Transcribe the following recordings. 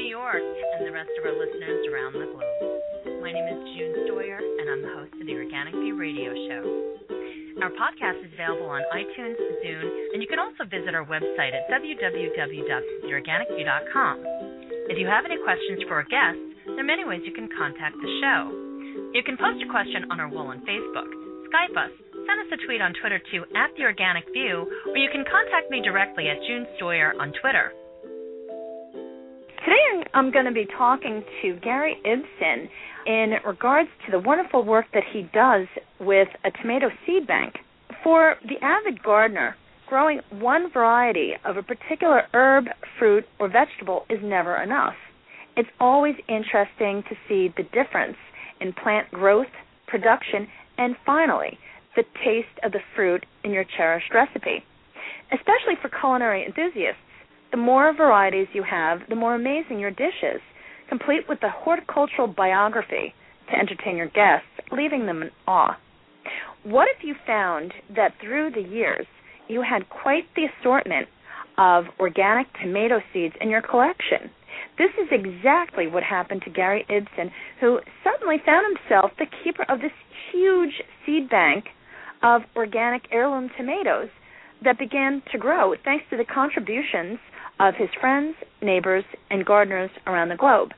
New York and the rest of our listeners around the globe. My name is June Stoyer, and I'm the host of the Organic View Radio Show. Our podcast is available on iTunes, Zune, and you can also visit our website at www.theorganicview.com. If you have any questions for our guests, there are many ways you can contact the show. You can post a question on our wall on Facebook, Skype us, send us a tweet on Twitter to @TheOrganicView, or you can contact me directly at June Stoyer on Twitter. Today I'm going to be talking to Gary Ibsen in regards to the wonderful work that he does with a tomato seed bank. For the avid gardener, growing one variety of a particular herb, fruit, or vegetable is never enough. It's always interesting to see the difference in plant growth, production, and finally, the taste of the fruit in your cherished recipe. Especially for culinary enthusiasts, the more varieties you have, the more amazing your dish is, complete with the horticultural biography to entertain your guests, leaving them in awe. What if you found that through the years you had quite the assortment of organic tomato seeds in your collection? This is exactly what happened to Gary Ibsen, who suddenly found himself the keeper of this huge seed bank of organic heirloom tomatoes that began to grow thanks to the contributions of his friends, neighbors, and gardeners around the globe.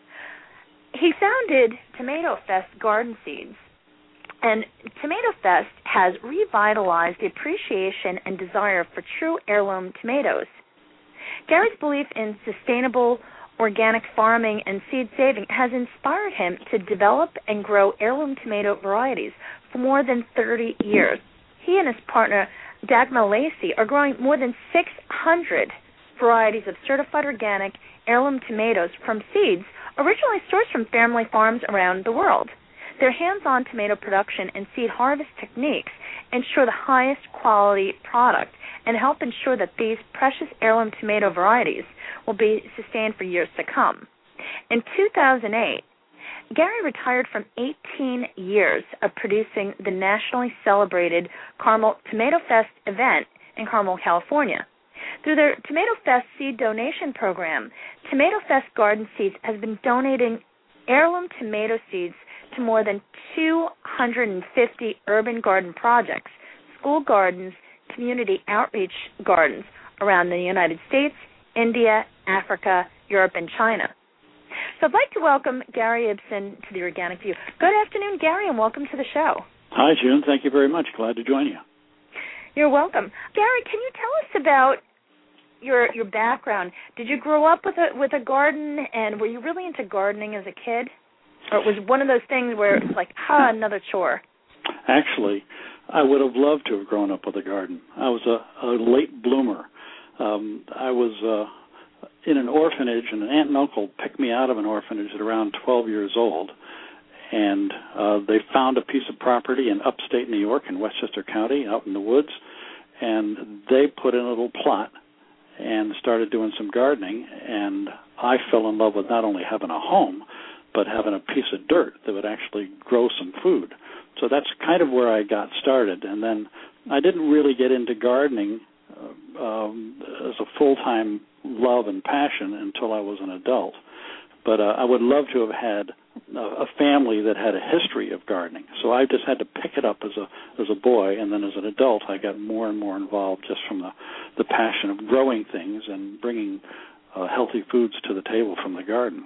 He founded Tomato Fest Garden Seeds, and Tomato Fest has revitalized the appreciation and desire for true heirloom tomatoes. Gary's belief in sustainable organic farming and seed saving has inspired him to develop and grow heirloom tomato varieties for more than 30 years. He and his partner, Dagmar Lacey, are growing more than 600 varieties of certified organic heirloom tomatoes from seeds originally sourced from family farms around the world. Their hands-on tomato production and seed harvest techniques ensure the highest quality product and help ensure that these precious heirloom tomato varieties will be sustained for years to come. In 2008, Gary retired from 18 years of producing the nationally celebrated Carmel Tomato Fest event in Carmel, California. Through their Tomato Fest seed donation program, Tomato Fest Garden Seeds has been donating heirloom tomato seeds to more than 250 urban garden projects, school gardens, community outreach gardens around the United States, India, Africa, Europe, and China. So I'd like to welcome Gary Ibsen to the Organic View. Good afternoon, Gary, and welcome to the show. Hi, June. Thank you very much. Glad to join you. You're welcome. Gary, can you tell us about your background? Did you grow up with a garden, and were you really into gardening as a kid? Or it was one of those things where it's like, another chore? Actually, I would have loved to have grown up with a garden. I was a late bloomer. I was in an orphanage, and an aunt and uncle picked me out of an orphanage at around 12 years old, and they found a piece of property in upstate New York in Westchester County out in the woods, and they put in a little plot and started doing some gardening, and I fell in love with not only having a home, but having a piece of dirt that would actually grow some food. So that's kind of where I got started, and then I didn't really get into gardening as a full-time love and passion until I was an adult. But I would love to have had a family that had a history of gardening. So I just had to pick it up as a boy, and then as an adult I got more and more involved just from the passion of growing things and bringing healthy foods to the table from the garden.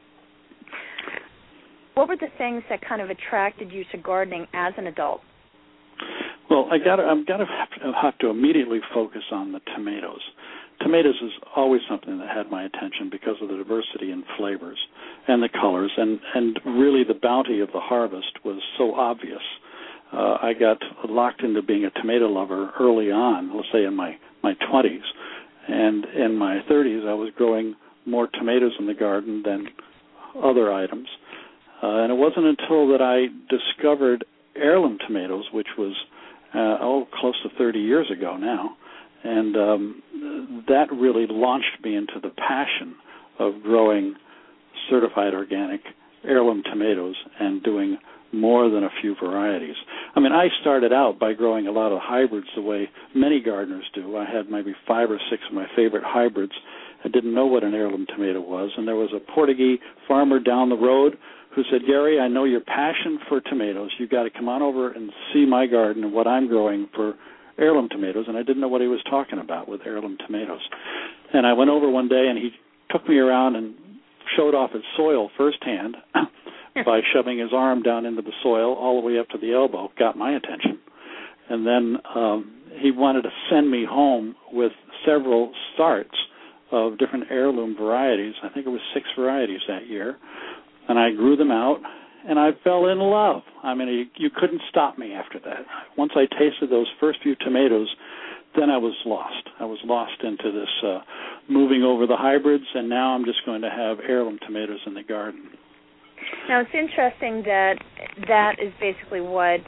What were the things that kind of attracted you to gardening as an adult? Well, I'm gonna have to immediately focus on the tomatoes. Tomatoes is always something that had my attention because of the diversity in flavors and the colors, and really the bounty of the harvest was so obvious. I got locked into being a tomato lover early on, let's say in my 20s, and in my 30s I was growing more tomatoes in the garden than other items. And it wasn't until that I discovered heirloom tomatoes, which was close to 30 years ago now, and that really launched me into the passion of growing certified organic heirloom tomatoes and doing more than a few varieties. I mean, I started out by growing a lot of hybrids the way many gardeners do. I had maybe 5 or 6 of my favorite hybrids, I didn't know what an heirloom tomato was, and there was a Portuguese farmer down the road who said, Gary, I know your passion for tomatoes. You've got to come on over and see my garden and what I'm growing for heirloom tomatoes, and I didn't know what he was talking about with heirloom tomatoes. And I went over one day, and he took me around and showed off his soil firsthand by shoving his arm down into the soil all the way up to the elbow, got my attention. And then he wanted to send me home with several starts of different heirloom varieties. I think it was 6 varieties that year. And I grew them out, and I fell in love. I mean, you couldn't stop me after that. Once I tasted those first few tomatoes, then I was lost. I was lost into this moving over the hybrids, and now I'm just going to have heirloom tomatoes in the garden. Now, it's interesting that is basically what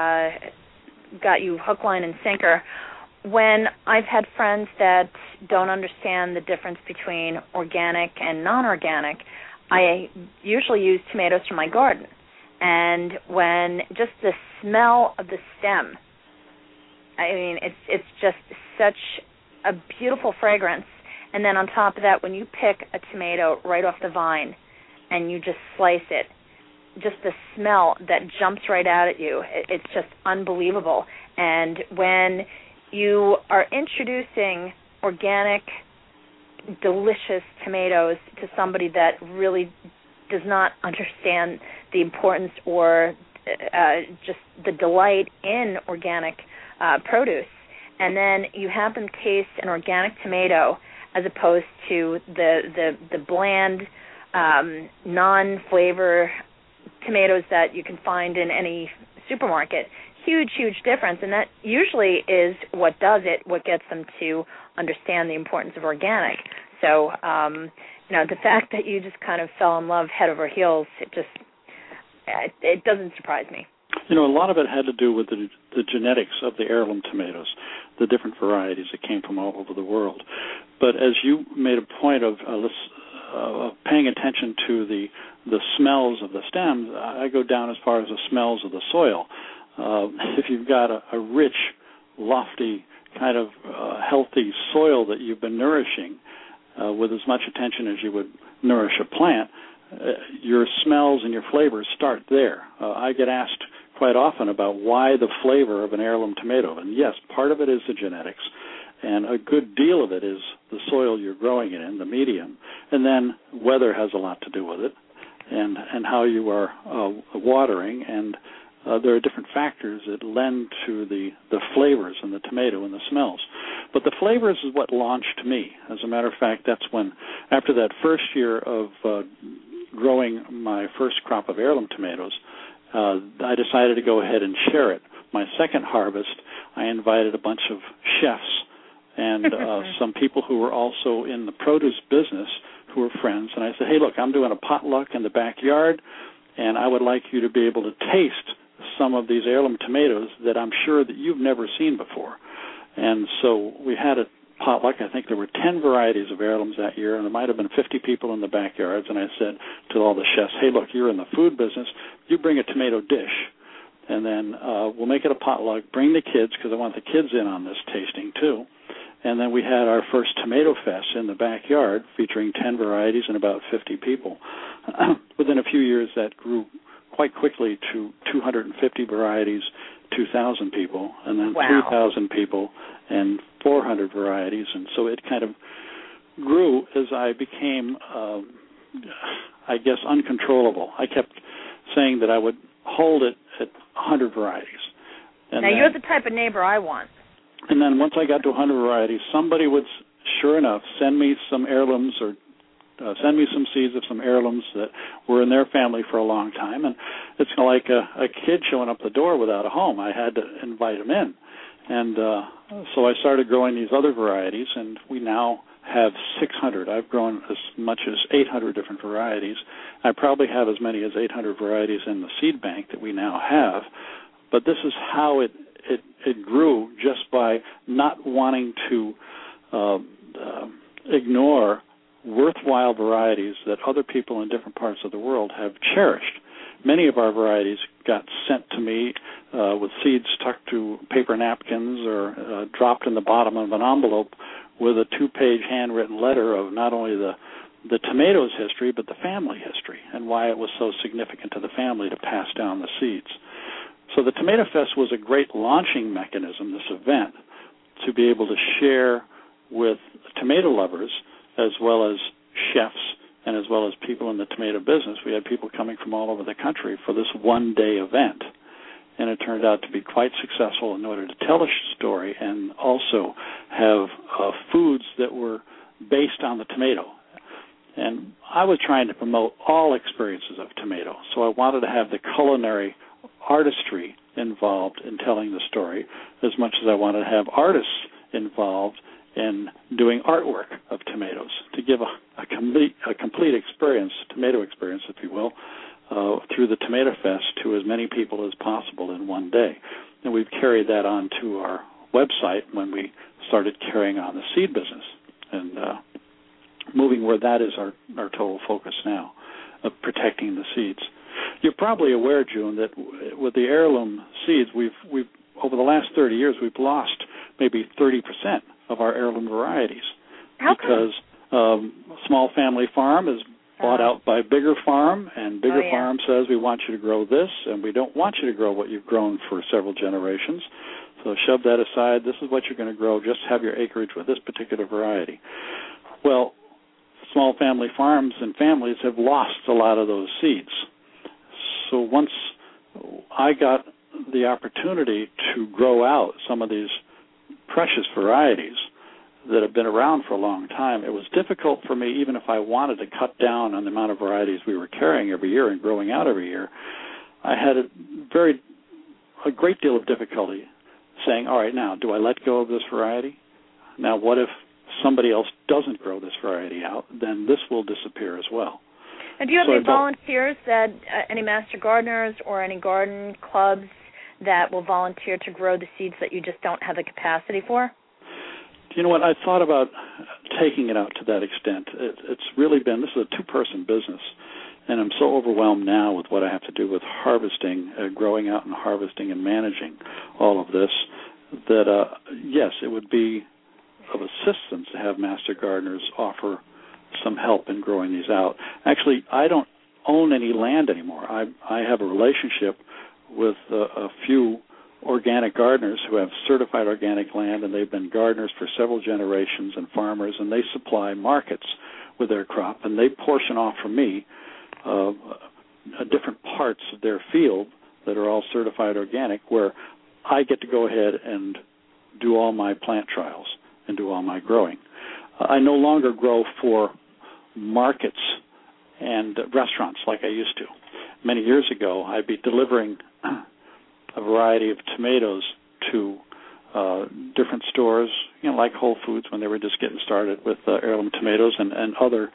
got you hook, line, and sinker. When I've had friends that don't understand the difference between organic and non-organic, I usually use tomatoes from my garden. And when just the smell of the stem, I mean, it's just such a beautiful fragrance. And then on top of that, when you pick a tomato right off the vine and you just slice it, just the smell that jumps right out at you, it's just unbelievable. And when you are introducing organic, delicious tomatoes to somebody that really does not understand the importance or just the delight in organic produce, and then you have them taste an organic tomato as opposed to the bland, non-flavor tomatoes that you can find in any supermarket. Huge, huge difference, and that usually is what does it, what gets them to understand the importance of organic. So, the fact that you just kind of fell in love head over heels, it doesn't surprise me. A lot of it had to do with the genetics of the heirloom tomatoes, the different varieties that came from all over the world. But as you made a point of paying attention to the smells of the stems, I go down as far as the smells of the soil. If you've got a rich, lofty, kind of healthy soil that you've been nourishing with as much attention as you would nourish a plant, your smells and your flavors start there. I get asked quite often about why the flavor of an heirloom tomato. And yes, part of it is the genetics, and a good deal of it is the soil you're growing it in, the medium. And then weather has a lot to do with it, and how you are watering, and there are different factors that lend to the flavors in the tomato and the smells. But the flavors is what launched me. As a matter of fact, that's when, after that first year of growing my first crop of heirloom tomatoes, I decided to go ahead and share it. My second harvest, I invited a bunch of chefs and some people who were also in the produce business who were friends. And I said, hey, look, I'm doing a potluck in the backyard, and I would like you to be able to taste some of these heirloom tomatoes that I'm sure that you've never seen before. And so we had a potluck. I think there were 10 varieties of heirlooms that year, and there might have been 50 people in the backyards. And I said to all the chefs, hey, look, you're in the food business. You bring a tomato dish, and then we'll make it a potluck. Bring the kids, because I want the kids in on this tasting too. And then we had our first tomato fest in the backyard featuring 10 varieties and about 50 people. Within a few years, that grew quite quickly to 250 varieties, 2,000 people, and then 3,000 people and 400 varieties. And so it kind of grew as I became, uncontrollable. I kept saying that I would hold it at 100 varieties. And now, you're the type of neighbor I want. And then once I got to 100 varieties, somebody would, sure enough, send me some heirlooms or send me some seeds of some heirlooms that were in their family for a long time. And it's like a kid showing up the door without a home. I had to invite them in. And so I started growing these other varieties, and we now have 600. I've grown as much as 800 different varieties. I probably have as many as 800 varieties in the seed bank that we now have. But this is how it grew, just by not wanting to ignore worthwhile varieties that other people in different parts of the world have cherished. Many of our varieties got sent to me with seeds tucked to paper napkins or dropped in the bottom of an envelope with a 2-page handwritten letter of not only the tomatoes history, but the family history and why it was so significant to the family to pass down the seeds. So the Tomato Fest was a great launching mechanism, this event, to be able to share with tomato lovers as well as chefs and as well as people in the tomato business. We had people coming from all over the country for this one-day event, and it turned out to be quite successful in order to tell a story and also have foods that were based on the tomato. And I was trying to promote all experiences of tomato, so I wanted to have the culinary artistry involved in telling the story as much as I wanted to have artists involved in doing artwork of tomatoes to give a complete experience, tomato experience, if you will, through the Tomato Fest to as many people as possible in one day. And we've carried that on to our website when we started carrying on the seed business and moving where that is our total focus now, of protecting the seeds. You're probably aware, June, that with the heirloom seeds, we've over the last 30 years, we've lost maybe 30% of our heirloom varieties. How because small family farm is bought out by bigger farm, and bigger farm says we want you to grow this, and we don't want you to grow what you've grown for several generations. So shove that aside. This is what you're going to grow. Just have your acreage with this particular variety. Well, small family farms and families have lost a lot of those seeds. So once I got the opportunity to grow out some of these precious varieties that have been around for a long time, it was difficult for me, even if I wanted to cut down on the amount of varieties we were carrying every year and growing out every year. I had a great deal of difficulty saying, all right, now, do I let go of this variety? Now, what if somebody else doesn't grow this variety out? Then this will disappear as well. And do you have any volunteers, any master gardeners or any garden clubs that will volunteer to grow the seeds that you just don't have the capacity for? You know what? I thought about taking it out to that extent. It's really been, this is a two-person business, and I'm so overwhelmed now with what I have to do with harvesting, growing out and harvesting and managing all of this, that, yes, it would be of assistance to have master gardeners offer some help in growing these out. Actually, I don't own any land anymore. I have a relationship with a few organic gardeners who have certified organic land, and they've been gardeners for several generations and farmers, and they supply markets with their crop, and they portion off from me different parts of their field that are all certified organic, where I get to go ahead and do all my plant trials and do all my growing. I no longer grow for markets and restaurants like I used to. Many years ago, I'd be delivering a variety of tomatoes to different stores, like Whole Foods when they were just getting started with heirloom tomatoes, and other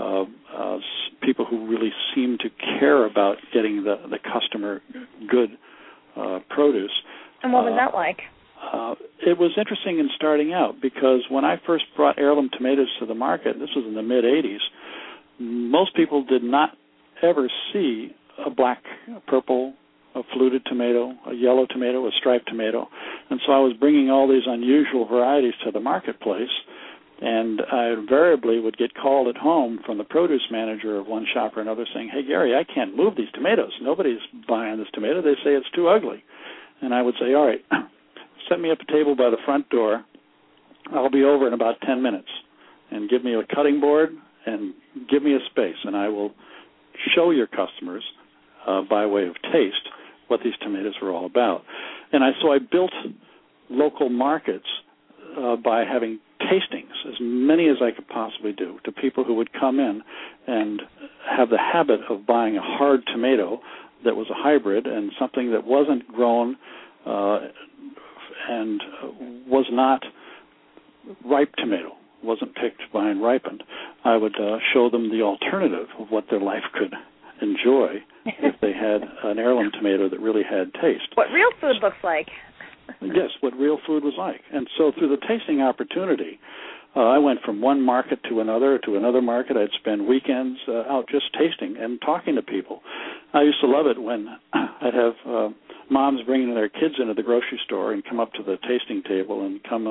people who really seem to care about getting the customer good produce. And what was that like? It was interesting in starting out, because when I first brought heirloom tomatoes to the market, this was in the mid-'80s, most people did not ever see a black, purple, a fluted tomato, a yellow tomato, a striped tomato. And so I was bringing all these unusual varieties to the marketplace, and I invariably would get called at home from the produce manager of one shop or another saying, hey, Gary, I can't move these tomatoes. Nobody's buying this tomato. They say it's too ugly. And I would say, all right, set me up a table by the front door. I'll be over in about 10 minutes. And give me a cutting board and give me a space, and I will show your customers by way of taste what these tomatoes are all about. And so I built local markets by having tastings, as many as I could possibly do, to people who would come in and have the habit of buying a hard tomato that was a hybrid and something that wasn't grown and was not ripe tomato, wasn't picked by and ripened. I would show them the alternative of what their life could enjoy if they had an heirloom tomato that really had taste. What real food looks like. Yes, what real food was like. And so through the tasting opportunity, I went from one market to another market. I'd spend weekends out just tasting and talking to people. I used to love it when I'd have moms bringing their kids into the grocery store and come up to the tasting table and come up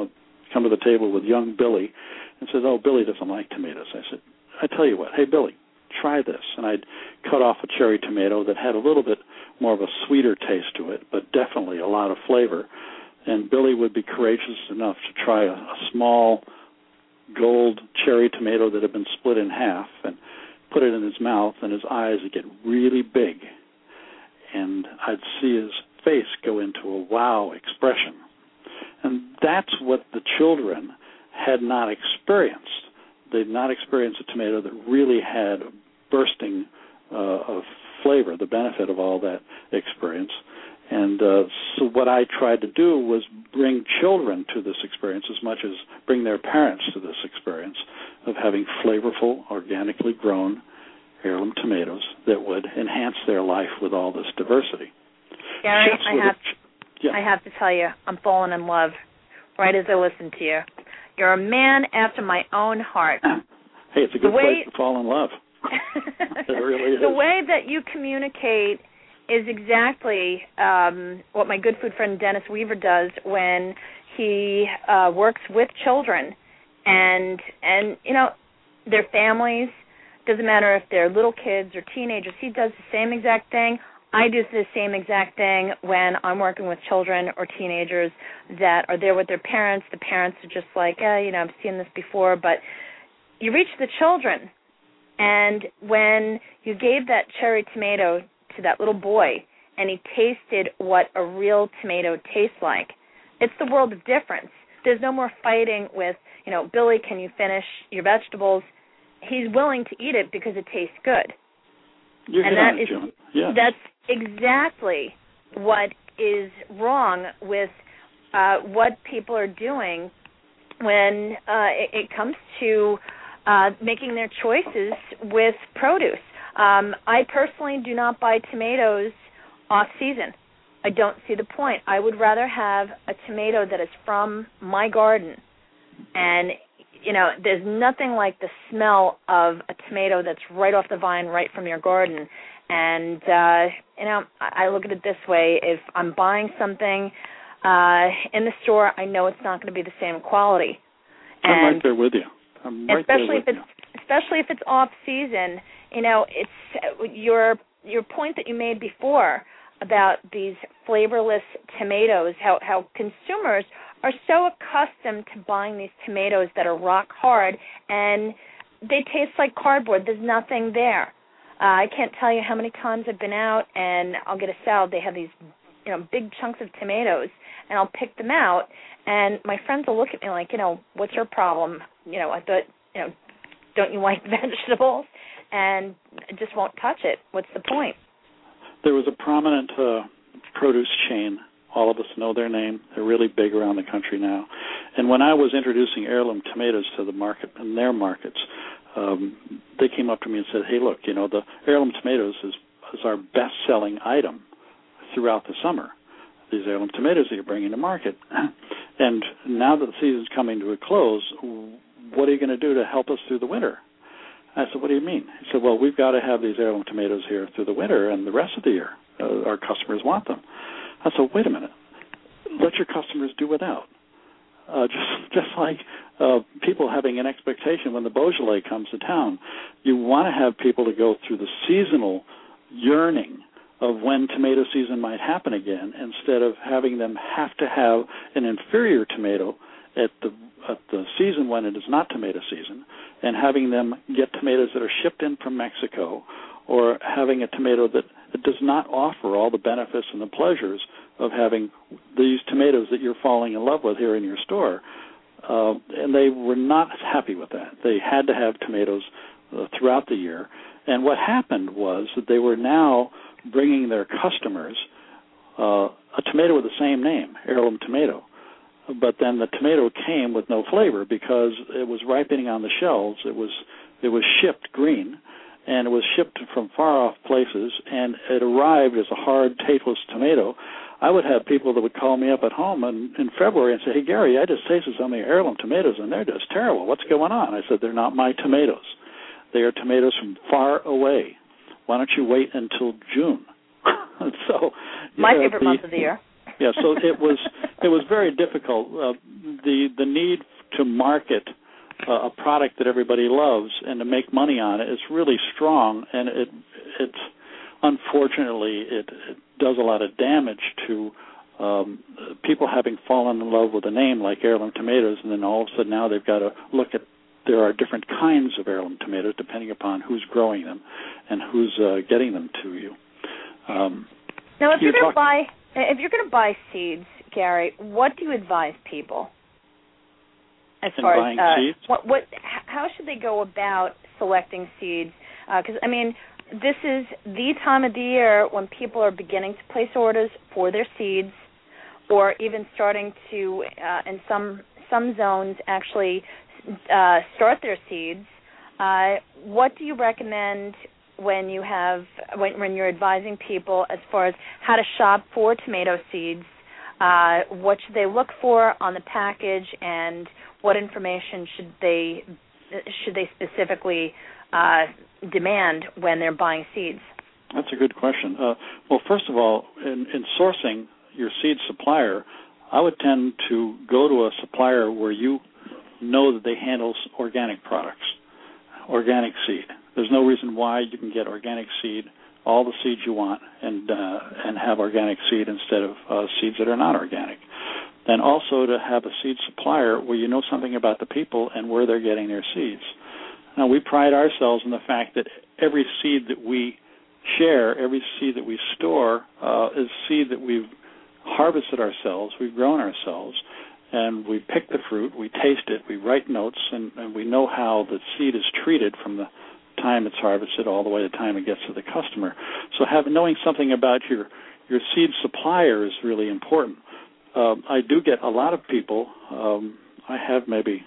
come to the table with young Billy and says, oh, Billy doesn't like tomatoes. I said, I tell you what, hey, Billy, try this. And I'd cut off a cherry tomato that had a little bit more of a sweeter taste to it, but definitely a lot of flavor. And Billy would be courageous enough to try a small gold cherry tomato that had been split in half and put it in his mouth, and his eyes would get really big. And I'd see his face go into a wow expression. And that's what the children had not experienced. They'd not experienced a tomato that really had bursting of flavor, the benefit of all that experience. And so what I tried to do was bring children to this experience as much as bring their parents to this experience of having flavorful, organically grown heirloom tomatoes that would enhance their life with all this diversity. Gary, I have to tell you, I'm falling in love right as I listen to you. You're a man after my own heart. Hey, it's a good place to fall in love. It really is. The way that you communicate is exactly what my good food friend Dennis Weaver does when he works with children and you know, their families. Doesn't matter if they're little kids or teenagers. He does the same exact thing. I do the same exact thing when I'm working with children or teenagers that are there with their parents. The parents are just like, you know, I've seen this before. But you reach the children, and when you gave that cherry tomato to that little boy and he tasted what a real tomato tastes like, it's the world of difference. There's no more fighting with, you know, Billy, can you finish your vegetables? He's willing to eat it because it tastes good. That's exactly what is wrong with what people are doing when it comes to making their choices with produce. I personally do not buy tomatoes off-season. I don't see the point. I would rather have a tomato that is from my garden. And, you know, there's nothing like the smell of a tomato that's right off the vine, right from your garden. And, you know, I look at it this way. If I'm buying something in the store, I know it's not going to be the same quality. And I'm right there with you. Especially if it's off-season, you know, it's your point that you made before about these flavorless tomatoes, how consumers are so accustomed to buying these tomatoes that are rock hard and they taste like cardboard. There's nothing there. I can't tell you how many times I've been out and I'll get a salad. They have these, you know, big chunks of tomatoes, and I'll pick them out, and my friends will look at me like, you know, what's your problem? You know, I thought, you know, don't you like vegetables? And I just won't touch it. What's the point? There was a prominent produce chain. All of us know their name. They're really big around the country now. And when I was introducing heirloom tomatoes to the market in their markets, they came up to me and said, hey, look, you know, the heirloom tomatoes is our best-selling item throughout the summer, these heirloom tomatoes that you're bringing to market. And now that the season's coming to a close, what are you going to do to help us through the winter? I said, what do you mean? He said, well, we've got to have these heirloom tomatoes here through the winter and the rest of the year. Our customers want them. I said, wait a minute. Let your customers do without. Just like people having an expectation when the Beaujolais comes to town, you want to have people to go through the seasonal yearning of when tomato season might happen again, instead of having them have to have an inferior tomato at the season when it is not tomato season, and having them get tomatoes that are shipped in from Mexico, or having a tomato that does not offer all the benefits and the pleasures of having these tomatoes that you're falling in love with here in your store. And they were not happy with that. They had to have tomatoes throughout the year. And what happened was that they were now bringing their customers a tomato with the same name, heirloom tomato. But then the tomato came with no flavor because it was ripening on the shelves. It was shipped green, and it was shipped from far-off places, and it arrived as a hard, tasteless tomato. I would have people that would call me up at home in February and say, hey, Gary, I just tasted some of your heirloom tomatoes, and they're just terrible. What's going on? I said, they're not my tomatoes. They are tomatoes from far away. Why don't you wait until June? So, my favorite month of the year. Yeah. So it was very difficult. The need to market a product that everybody loves and to make money on it is really strong, and it's unfortunately it does a lot of damage to people having fallen in love with a name like Heirloom Tomatoes, and then all of a sudden now they've got to look at there are different kinds of heirloom tomatoes depending upon who's growing them and who's getting them to you. Now, if you're going to buy seeds, Gary, what do you advise people? As far as seeds? How should they go about selecting seeds? Because I mean, this is the time of the year when people are beginning to place orders for their seeds, or even starting to, in some zones, actually start their seeds. What do you recommend when you're advising people as far as how to shop for tomato seeds? What should they look for on the package, and what information should they specifically demand when they're buying seeds? That's a good question. Well, first of all, in sourcing your seed supplier, I would tend to go to a supplier where you know that they handle organic products, organic seed. There's no reason why you can get organic seed, all the seeds you want, and have organic seed instead of seeds that are not organic. Then also to have a seed supplier where you know something about the people and where they're getting their seeds. Now, we pride ourselves in the fact that every seed that we share, every seed that we store, is seed that we've harvested ourselves, we've grown ourselves, and we pick the fruit, we taste it, we write notes, and we know how the seed is treated from the time it's harvested all the way to the time it gets to the customer. So knowing something about your seed supplier is really important. I do get a lot of people. We have maybe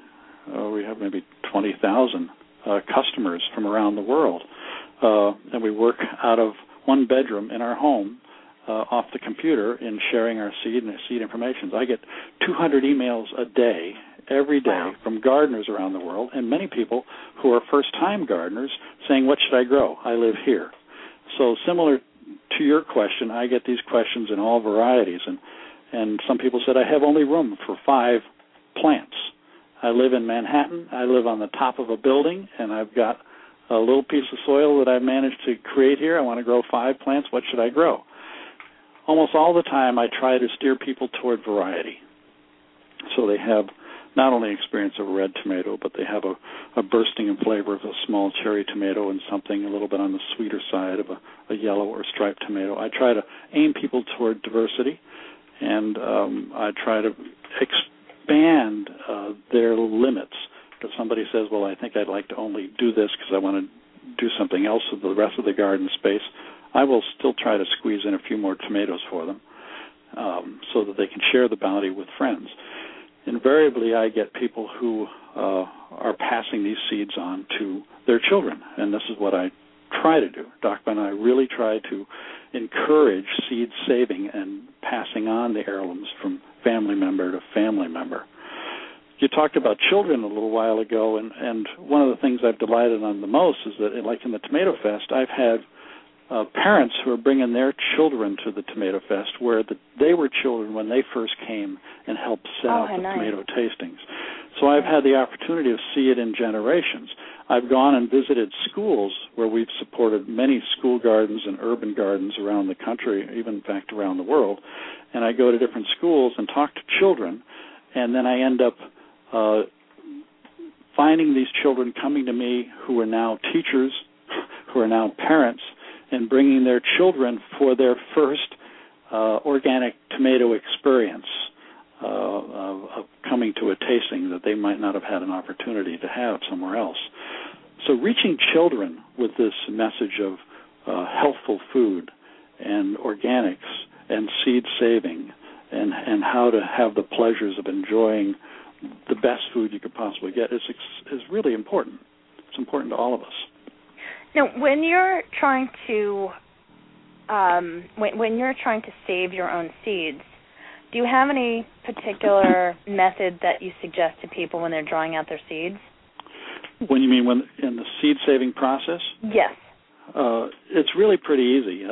20,000 customers from around the world, and we work out of one bedroom in our home off the computer in sharing our seed and seed information. I get 200 emails a day, every day, wow, from gardeners around the world, and many people who are first-time gardeners saying, what should I grow? I live here. So similar to your question, I get these questions in all varieties, and some people said, I have only room for 5 plants. I live in Manhattan. I live on the top of a building, and I've got a little piece of soil that I've managed to create here. I want to grow 5 plants. What should I grow? Almost all the time I try to steer people toward variety. So they have not only experience of a red tomato, but they have a bursting in flavor of a small cherry tomato and something a little bit on the sweeter side of a yellow or striped tomato. I try to aim people toward diversity, and I try to expand their limits. If somebody says, well, I think I'd like to only do this because I want to do something else with the rest of the garden space, I will still try to squeeze in a few more tomatoes for them so that they can share the bounty with friends. Invariably, I get people who are passing these seeds on to their children, and this is what I try to do. Doc and I really try to encourage seed saving and passing on the heirlooms from family member to family member. You talked about children a little while ago, and one of the things I've delighted on the most is that, like in the Tomato Fest, I've had parents who are bringing their children to the Tomato Fest where they were children when they first came and helped set out the tomato tastings. So I've had the opportunity to see it in generations. I've gone and visited schools where we've supported many school gardens and urban gardens around the country, even, in fact, around the world. And I go to different schools and talk to children, and then I end up finding these children coming to me who are now teachers, who are now parents, and bringing their children for their first organic tomato experience of coming to a tasting that they might not have had an opportunity to have somewhere else. So reaching children with this message of healthful food and organics and seed saving and how to have the pleasures of enjoying the best food you could possibly get is really important. It's important to all of us. Now, when you're trying to when you're trying to save your own seeds, do you have any particular method that you suggest to people when they're drawing out their seeds? When you mean in the seed saving process? Yes. It's really pretty easy.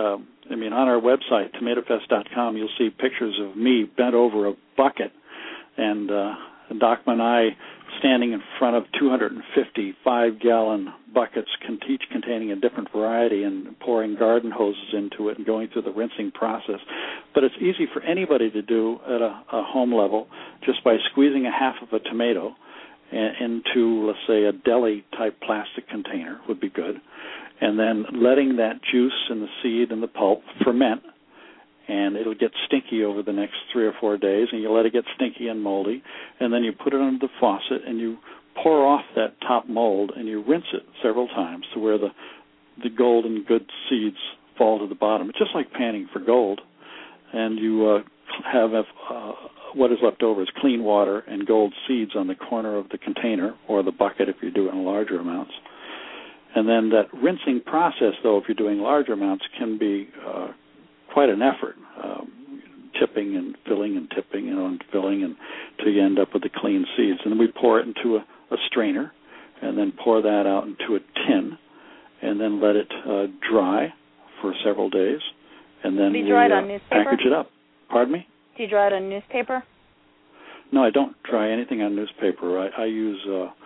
I mean, on our website, tomatofest.com, you'll see pictures of me bent over a bucket and Doc and I standing in front of 250 5-gallon buckets, each containing a different variety, and pouring garden hoses into it and going through the rinsing process. But it's easy for anybody to do at a home level just by squeezing a half of a tomato into, let's say, a deli-type plastic container would be good, and then letting that juice and the seed and the pulp ferment, and it'll get stinky over the next 3 or 4 days, and you let it get stinky and moldy, and then you put it under the faucet, and you pour off that top mold, and you rinse it several times to where the golden good seeds fall to the bottom. It's just like panning for gold, and you have what is left over is clean water and gold seeds on the corner of the container or the bucket if you do it in larger amounts. And then that rinsing process, though, if you're doing larger amounts, can be quite an effort, tipping and filling and tipping, and filling until you end up with the clean seeds. And then we pour it into a strainer and then pour that out into a tin and then let it dry for several days. And then we package it up. Pardon me? Do you dry it on newspaper? No, I don't dry anything on newspaper. I use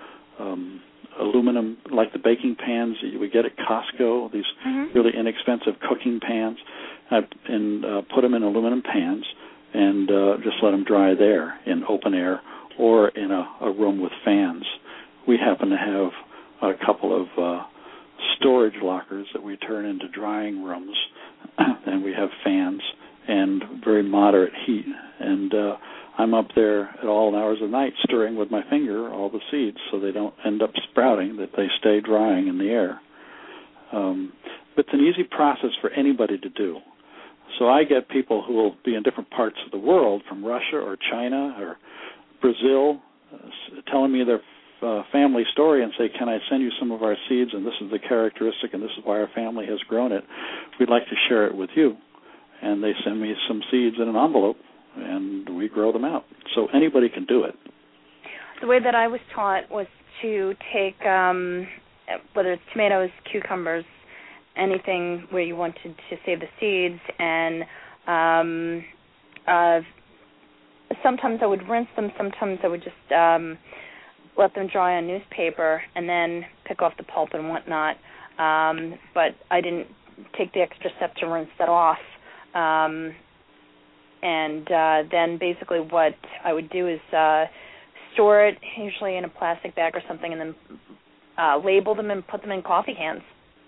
aluminum, like the baking pans that we get at Costco, these really inexpensive cooking pans, and put them in aluminum pans and just let them dry there in open air or in a room with fans. We happen to have a couple of storage lockers that we turn into drying rooms, and we have fans and very moderate heat. And I'm up there at all hours of the night stirring with my finger all the seeds so they don't end up sprouting, that they stay drying in the air. But it's an easy process for anybody to do. So I get people who will be in different parts of the world, from Russia or China or Brazil, telling me their family story and say, can I send you some of our seeds, and this is the characteristic and this is why our family has grown it. We'd like to share it with you. And they send me some seeds in an envelope, and we grow them out. So anybody can do it. The way that I was taught was to take, whether it's tomatoes, cucumbers, anything where you wanted to save the seeds, and sometimes I would rinse them, sometimes I would just let them dry on newspaper and then pick off the pulp and whatnot. But I didn't take the extra step to rinse that off. And then basically what I would do is store it usually in a plastic bag or something, and then label them and put them in coffee cans.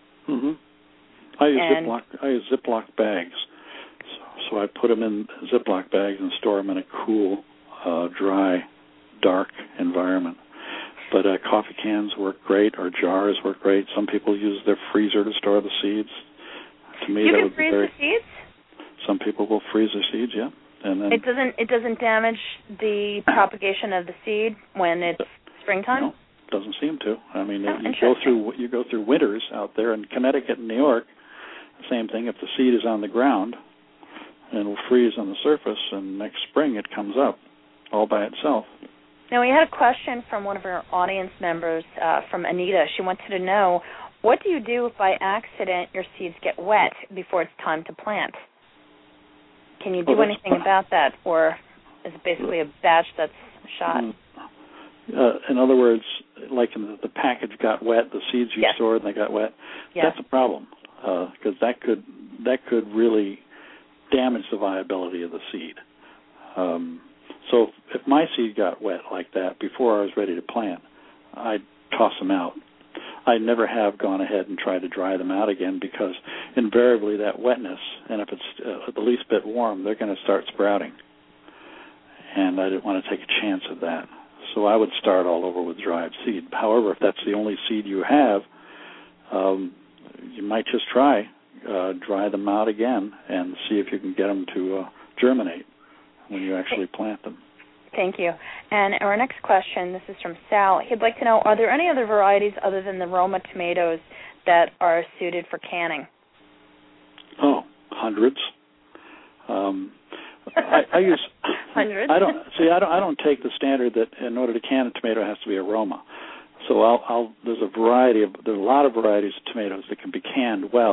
I use Ziploc bags. So I put them in Ziploc bags and store them in a cool, dry, dark environment. But coffee cans work great, or jars work great. Some people use their freezer to store the seeds. To me, you that can would freeze be the seeds? Some people will freeze their seeds, yeah. And then it doesn't damage the propagation of the seed when it's springtime? No, doesn't seem to. I mean, you go through winters out there in Connecticut and New York. Same thing. If the seed is on the ground, and it will freeze on the surface, and next spring it comes up all by itself. Now, we had a question from one of our audience members, from Anita. She wanted to know, what do you do if by accident your seeds get wet before it's time to plant? Can you do anything about that, or is it basically a batch that's shot? In other words, like the package got wet, the seeds you stored and they got wet. Yes. That's a problem, because that could really damage the viability of the seed. So if my seed got wet like that before I was ready to plant, I'd toss them out. I never have gone ahead and tried to dry them out again, because invariably that wetness, and if it's the least bit warm, they're going to start sprouting. And I didn't want to take a chance of that. So I would start all over with dried seed. However, if that's the only seed you have, you might just dry them out again and see if you can get them to germinate when you actually plant them. Thank you. And our next question, this is from Sal. He'd like to know, are there any other varieties other than the Roma tomatoes that are suited for canning? Oh, hundreds. I use hundreds. I don't take the standard that in order to can a tomato it has to be a Roma. So there's a lot of varieties of tomatoes that can be canned well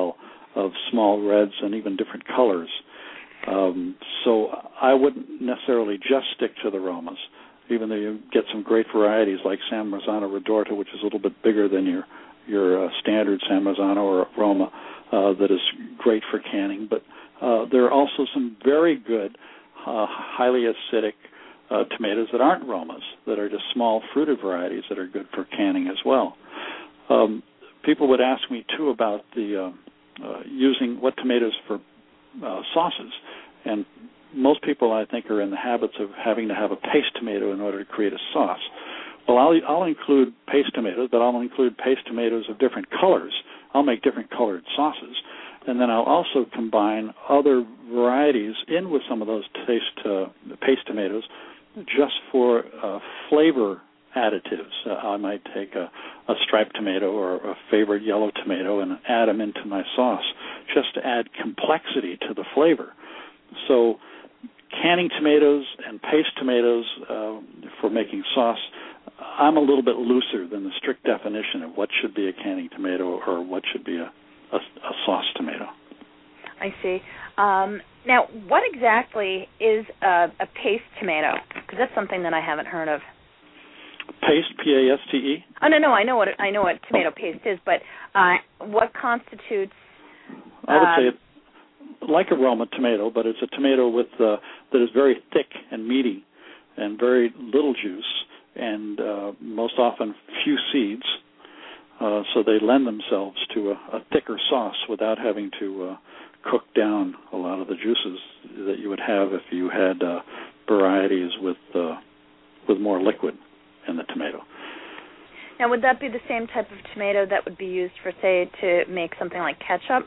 of small reds and even different colors. So I wouldn't necessarily just stick to the Romas, even though you get some great varieties like San Marzano Redorta, which is a little bit bigger than your standard San Marzano or Roma, that is great for canning. But there are also some very good, highly acidic tomatoes that aren't Romas, that are just small fruited varieties that are good for canning as well. People would ask me, too, about the using what tomatoes for sauces. And most people, I think, are in the habits of having to have a paste tomato in order to create a sauce. Well, I'll include paste tomatoes, but I'll include paste tomatoes of different colors. I'll make different colored sauces. And then I'll also combine other varieties in with some of those paste tomatoes just for flavor additives. I might take a striped tomato or a favorite yellow tomato and add them into my sauce just to add complexity to the flavor. So canning tomatoes and paste tomatoes for making sauce, I'm a little bit looser than the strict definition of what should be a canning tomato or what should be a sauce tomato. I see. Now, what exactly is a paste tomato? Because that's something that I haven't heard of. Paste, P-A-S-T-E? Oh, no, I know what tomato paste is, but what constitutes? I would say it's like a Roma tomato, but it's a tomato that is very thick and meaty and very little juice and most often few seeds. So they lend themselves to a thicker sauce without having to cook down a lot of the juices that you would have if you had varieties with more liquid in the tomato. Now, would that be the same type of tomato that would be used for, say, to make something like ketchup?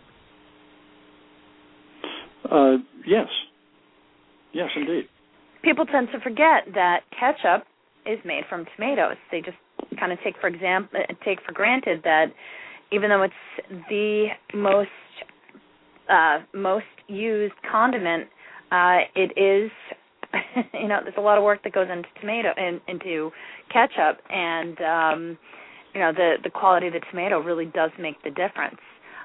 Yes. Yes, indeed. People tend to forget that ketchup is made from tomatoes. They just kind of take for granted that even though it's the most used condiment, it is, there's a lot of work that goes into into ketchup, and the quality of the tomato really does make the difference.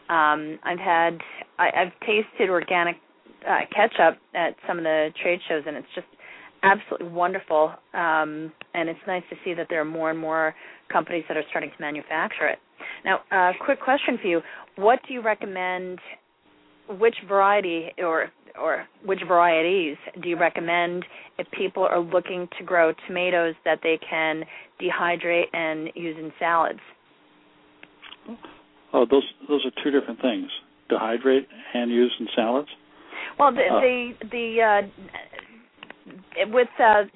I've tasted organic ketchup at some of the trade shows, and it's just absolutely wonderful. And it's nice to see that there are more and more companies that are starting to manufacture it. Now, quick question for you: what do you recommend? Which variety or which varieties do you recommend if people are looking to grow tomatoes that they can dehydrate and use in salads? Oh, those are two different things. Dehydrate and use in salads? Well, with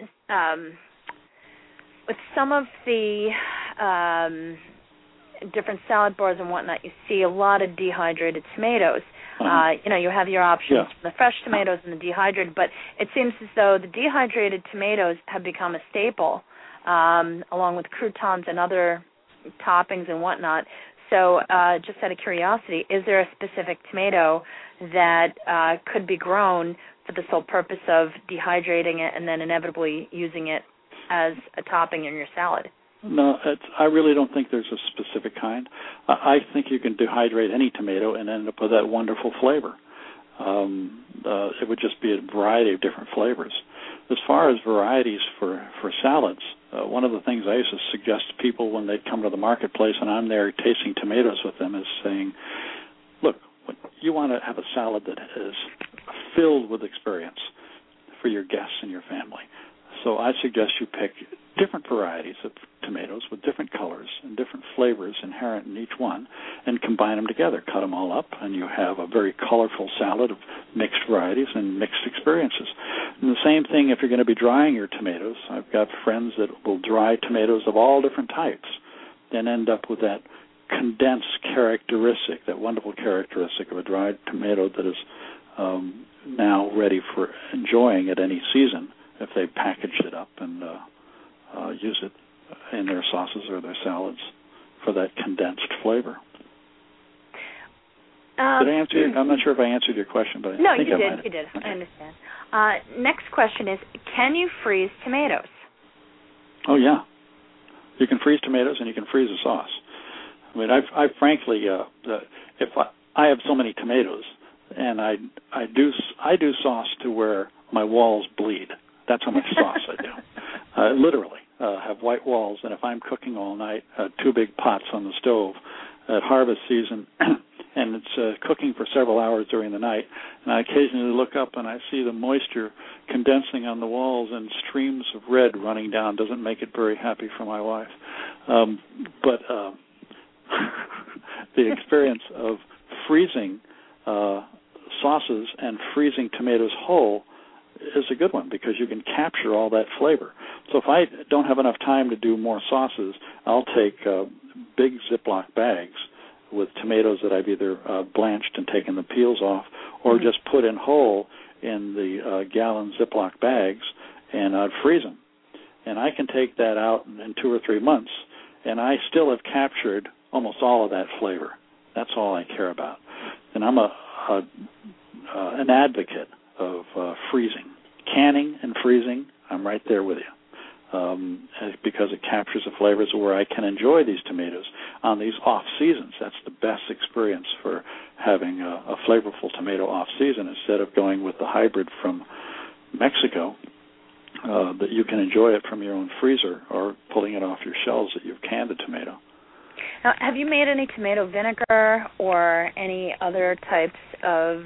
some of the different salad bars and whatnot, you see a lot of dehydrated tomatoes. You have your options from the fresh tomatoes and the dehydrated, but it seems as though the dehydrated tomatoes have become a staple, along with croutons and other toppings and whatnot. So just out of curiosity, is there a specific tomato that could be grown for the sole purpose of dehydrating it and then inevitably using it as a topping in your salad? No, I really don't think there's a specific kind. I think you can dehydrate any tomato and end up with that wonderful flavor. It would just be a variety of different flavors. As far as varieties for salads, one of the things I used to suggest to people when they'd come to the marketplace and I'm there tasting tomatoes with them is saying, look, you want to have a salad that is filled with experience for your guests and your family. So I suggest you pick different varieties of tomatoes with different colors and different flavors inherent in each one and combine them together. Cut them all up, and you have a very colorful salad of mixed varieties and mixed experiences. And the same thing if you're going to be drying your tomatoes. I've got friends that will dry tomatoes of all different types and end up with that condensed characteristic, that wonderful characteristic of a dried tomato that is now ready for enjoying at any season if they packaged it up and use it in their sauces or their salads for that condensed flavor. Did I answer your, I'm not sure if I answered your question, but I think I might. You did. Okay. I understand. Next question is, can you freeze tomatoes? Oh, yeah. You can freeze tomatoes and you can freeze a sauce. I mean, I frankly, I have so many tomatoes, and I do sauce to where my walls bleed. That's how much sauce I do. Literally, have white walls, and if I'm cooking all night, 2 big pots on the stove at harvest season, and it's cooking for several hours during the night, and I occasionally look up and I see the moisture condensing on the walls and streams of red running down. Doesn't make it very happy for my wife. But the experience of freezing sauces and freezing tomatoes whole is a good one because you can capture all that flavor. So if I don't have enough time to do more sauces, I'll take big Ziploc bags with tomatoes that I've either blanched and taken the peels off or just put in whole in the gallon Ziploc bags, and I'd freeze them. And I can take that out in 2 or 3 months, and I still have captured almost all of that flavor. That's all I care about. And I'm an advocate of freezing. Canning and freezing, I'm right there with you because it captures the flavors where I can enjoy these tomatoes on these off-seasons. That's the best experience for having a flavorful tomato off-season instead of going with the hybrid from Mexico that you can enjoy it from your own freezer or pulling it off your shelves that you've canned a tomato. Now, have you made any tomato vinegar or any other types of,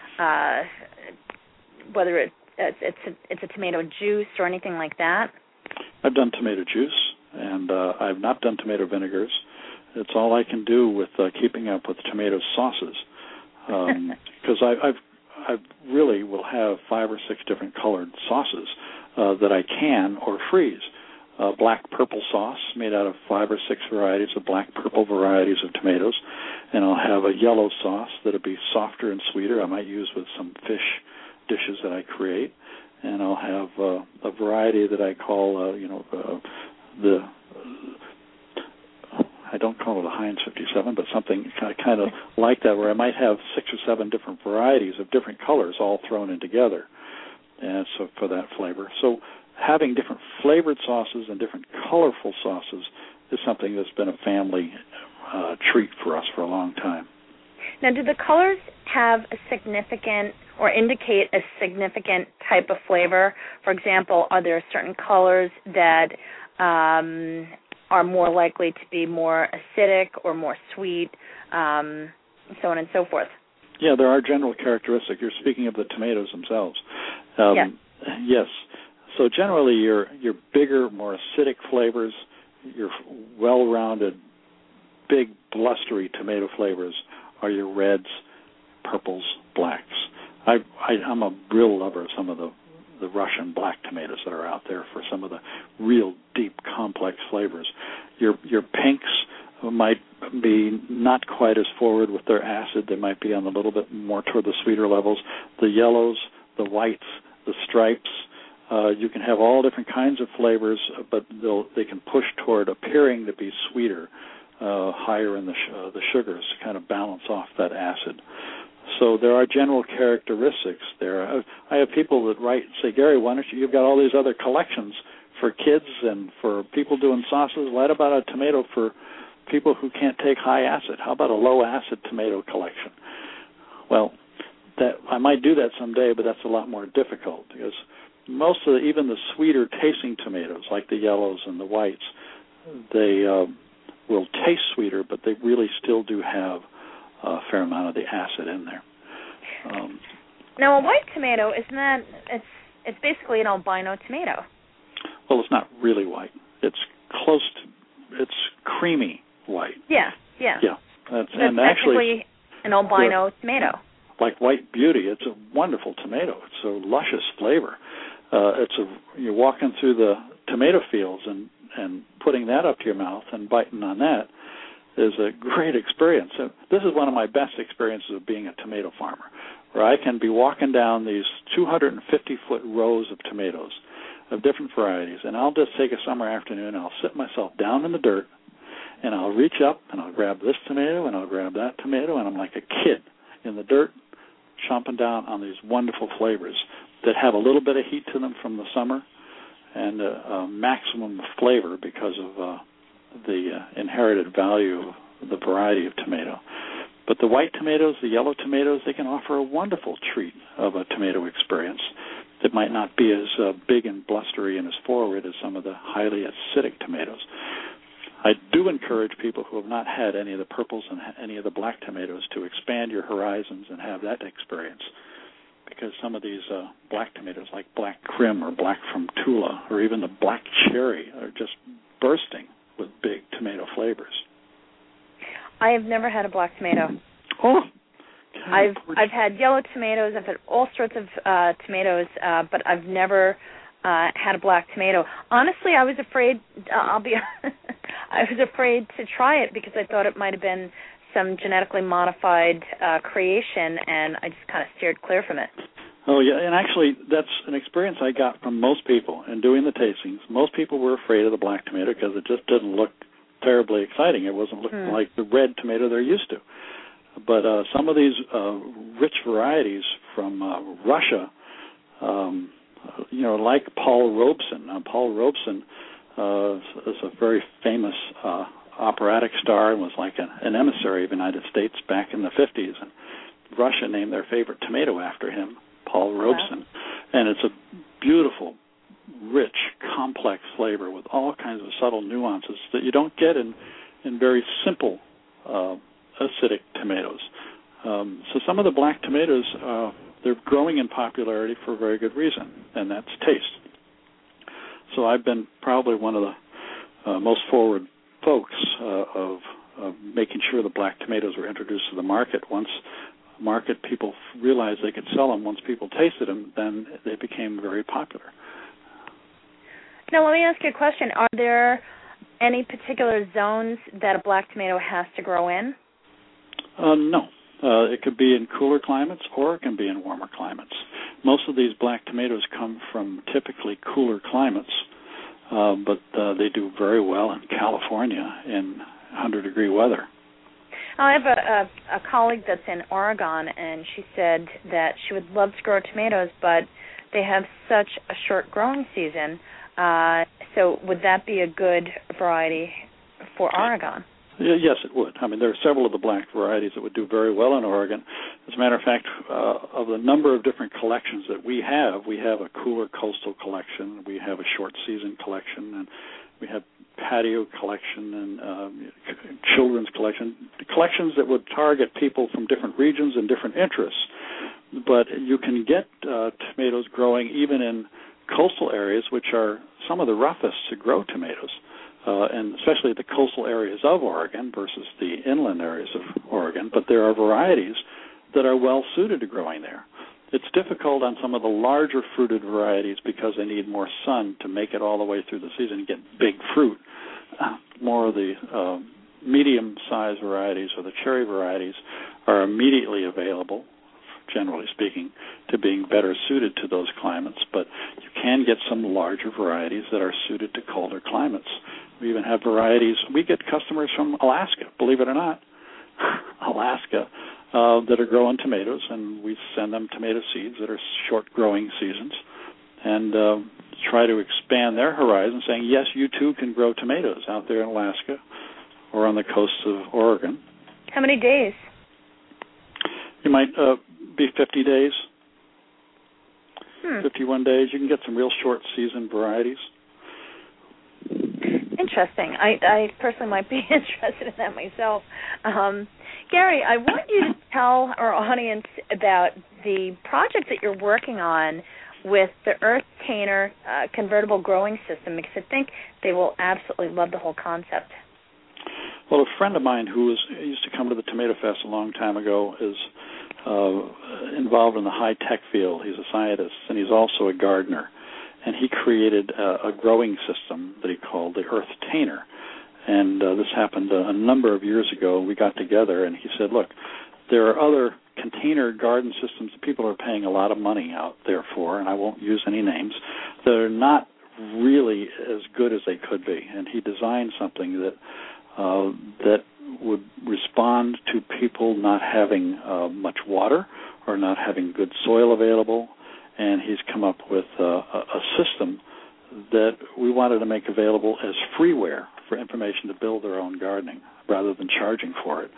whether it's a tomato juice or anything like that? I've done tomato juice, and I've not done tomato vinegars. It's all I can do with keeping up with tomato sauces, because I really will have 5 or 6 different colored sauces that I can or freeze. Black-purple sauce made out of 5 or 6 varieties of black-purple varieties of tomatoes, and I'll have a yellow sauce that'll be softer and sweeter. I might use with some fish dishes that I create, and I'll have a variety that I call, I don't call it a Heinz 57, but something kind of like that, where I might have 6 or 7 different varieties of different colors all thrown in together, and so for that flavor. So having different flavored sauces and different colorful sauces is something that's been a family treat for us for a long time. Now, do the colors have a significant or indicate a significant type of flavor? For example, are there certain colors that are more likely to be more acidic or more sweet, so on and so forth? Yeah, there are general characteristics. You're speaking of the tomatoes themselves. Yes. So generally, your bigger, more acidic flavors, your well-rounded, big, blustery tomato flavors are your reds, purples, blacks. I'm a real lover of some of the Russian black tomatoes that are out there for some of the real deep, complex flavors. Your pinks might be not quite as forward with their acid. They might be on a little bit more toward the sweeter levels. The yellows, the whites, the stripes, you can have all different kinds of flavors, but they can push toward appearing to be sweeter, higher in the sugars to kind of balance off that acid. So there are general characteristics there. I have people that write and say, Gary, why don't you've got all these other collections for kids and for people doing sauces. What about a tomato for people who can't take high acid? How about a low acid tomato collection? Well, I might do that someday, but that's a lot more difficult because most of even the sweeter tasting tomatoes, like the yellows and the whites, they will taste sweeter, but they really still do have a fair amount of the acid in there. Now, a white tomato, isn't that, it's basically an albino tomato. Well, it's not really white. It's close to, it's creamy white. Yeah. That's technically an albino tomato. Like White Beauty, it's a wonderful tomato. It's a luscious flavor. You're walking through the tomato fields and putting that up to your mouth and biting on that is a great experience. This is one of my best experiences of being a tomato farmer, where I can be walking down these 250-foot rows of tomatoes of different varieties, and I'll just take a summer afternoon and I'll sit myself down in the dirt and I'll reach up and I'll grab this tomato and I'll grab that tomato, and I'm like a kid in the dirt chomping down on these wonderful flavors that have a little bit of heat to them from the summer and a maximum flavor because of the inherited value of the variety of tomato. But the white tomatoes, the yellow tomatoes, they can offer a wonderful treat of a tomato experience that might not be as big and blustery and as forward as some of the highly acidic tomatoes. I do encourage people who have not had any of the purples and any of the black tomatoes to expand your horizons and have that experience, because some of these black tomatoes, like black Krim or black from Tula or even the black cherry, are just bursting with big tomato flavors. I have never had a black tomato. Oh, I've had yellow tomatoes. I've had all sorts of tomatoes, but I've never had a black tomato. Honestly, I was afraid. I was afraid to try it because I thought it might have been some genetically modified creation, and I just kind of steered clear from it. Oh, yeah, and actually that's an experience I got from most people in doing the tastings. Most people were afraid of the black tomato because it just didn't look terribly exciting. It wasn't looking like the red tomato they're used to. But some of these rich varieties from Russia, like Paul Robeson. Paul Robeson is a very famous operatic star and was like an emissary of the United States back in the 50s. And Russia named their favorite tomato after him, Paul Robeson. And it's a beautiful, rich, complex flavor with all kinds of subtle nuances that you don't get in very simple acidic tomatoes. So some of the black tomatoes, they're growing in popularity for a very good reason, and that's taste. So I've been probably one of the most forward folks of making sure the black tomatoes were introduced to the market. Once market people realized they could sell them, once people tasted them, then they became very popular. Now, let me ask you a question. Are there any particular zones that a black tomato has to grow in? No. It could be in cooler climates or it can be in warmer climates. Most of these black tomatoes come from typically cooler climates, but they do very well in California in 100-degree weather. I have a colleague that's in Oregon, and she said that she would love to grow tomatoes, but they have such a short growing season. So would that be a good variety for Oregon? Yes, it would. I mean, there are several of the black varieties that would do very well in Oregon. As a matter of fact, of the number of different collections that we have a cooler coastal collection, we have a short season collection, and we have patio collection and children's collections that would target people from different regions and different interests. But you can get tomatoes growing even in coastal areas, which are some of the roughest to grow tomatoes. And especially the coastal areas of Oregon versus the inland areas of Oregon, but there are varieties that are well suited to growing there. It's difficult on some of the larger fruited varieties because they need more sun to make it all the way through the season and get big fruit. More of the medium-sized varieties or the cherry varieties are immediately available, generally speaking, to being better suited to those climates, but you can get some larger varieties that are suited to colder climates. We even have varieties. We get customers from Alaska, believe it or not, Alaska, that are growing tomatoes, and we send them tomato seeds that are short growing seasons and try to expand their horizon, saying, yes, you too can grow tomatoes out there in Alaska or on the coast of Oregon. How many days? You might be 50 days, 51 days. You can get some real short season varieties. Interesting. I personally might be interested in that myself. Gary, I want you to tell our audience about the project that you're working on with the Earth Tainer convertible growing system, because I think they will absolutely love the whole concept. Well, a friend of mine who used to come to the Tomato Fest a long time ago is involved in the high-tech field. He's a scientist, and he's also a gardener. And he created a growing system that he called the Earth Tainer. And this happened a number of years ago. We got together, and he said, look, there are other container garden systems that people are paying a lot of money out there for, and I won't use any names, that are not really as good as they could be. And he designed something that would respond to people not having much water or not having good soil available. And he's come up with a system that we wanted to make available as freeware for information to build their own gardening rather than charging for it.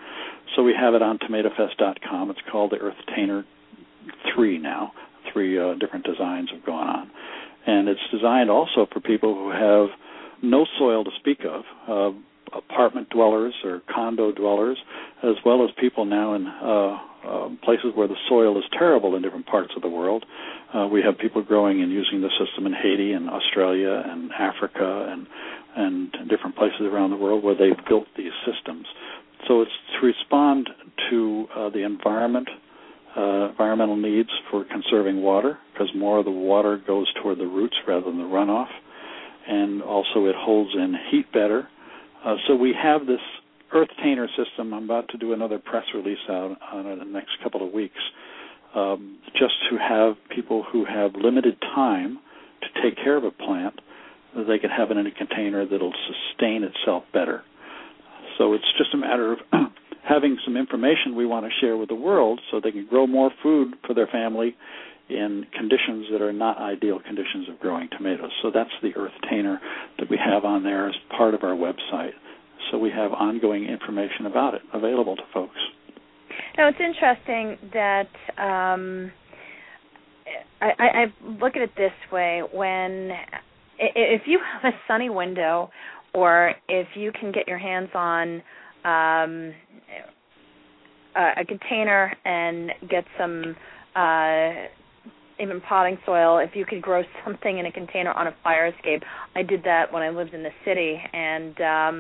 So we have it on TomatoFest.com. It's called the Earthtainer 3 now. 3 different designs have gone on. And it's designed also for people who have no soil to speak of, apartment dwellers or condo dwellers, as well as people now in places where the soil is terrible in different parts of the world. We have people growing and using the system in Haiti and Australia and Africa and different places around the world where they've built these systems. So it's to respond to the environmental needs for conserving water, because more of the water goes toward the roots rather than the runoff, and also it holds in heat better. So we have this Earthtainer system. I'm about to do another press release out on it in the next couple of weeks, just to have people who have limited time to take care of a plant, that they can have it in a container that'll sustain itself better. So it's just a matter of having some information we want to share with the world so they can grow more food for their family in conditions that are not ideal conditions of growing tomatoes. So that's the Earthtainer that we have on there as part of our website. So we have ongoing information about it available to folks. Now, it's interesting that I look at it this way. If you have a sunny window, or if you can get your hands on a container and get some even potting soil, if you could grow something in a container on a fire escape. I did that when I lived in the city, and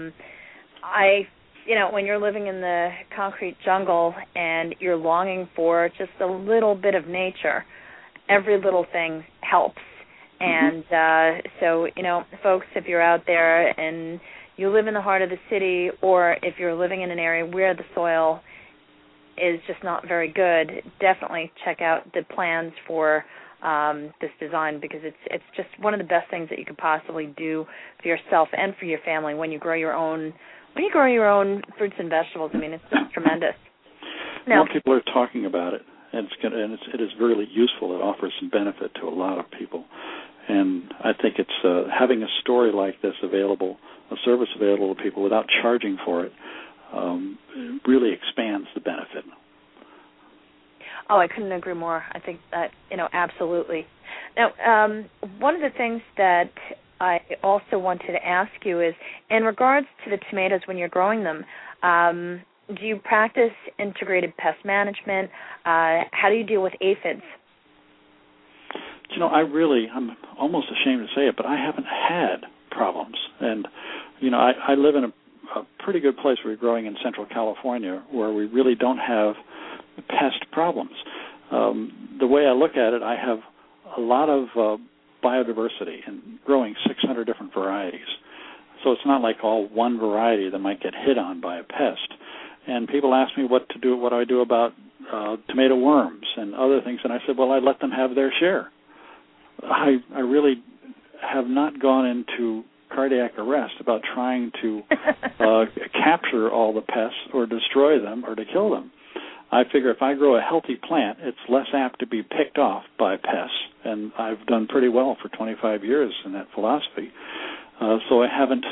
when you're living in the concrete jungle and you're longing for just a little bit of nature, every little thing helps. And so, folks, if you're out there and you live in the heart of the city, or if you're living in an area where the soil is just not very good, definitely check out the plans for this design, because it's just one of the best things that you could possibly do for yourself and for your family when you grow your own fruits and vegetables. I mean, it's just tremendous. More people are talking about it, and it is really useful. It offers some benefit to a lot of people. And I think it's having a story like this available, a service available to people without charging for it, really expands the benefit. Oh, I couldn't agree more. I think that, absolutely. Now, one of the things that I also wanted to ask you is, in regards to the tomatoes when you're growing them, do you practice integrated pest management? How do you deal with aphids? I'm almost ashamed to say it, but I haven't had problems. And, I live in a pretty good place. We're growing in Central California, where we really don't have pest problems. The way I look at it, I have a lot of biodiversity and growing 600 different varieties. So it's not like all one variety that might get hit on by a pest. And people ask me what do I do about tomato worms and other things, and I said, well, I let them have their share. I really have not gone into cardiac arrest about trying to capture all the pests or destroy them or to kill them. I figure if I grow a healthy plant, it's less apt to be picked off by pests, and I've done pretty well for 25 years in that philosophy. So I haven't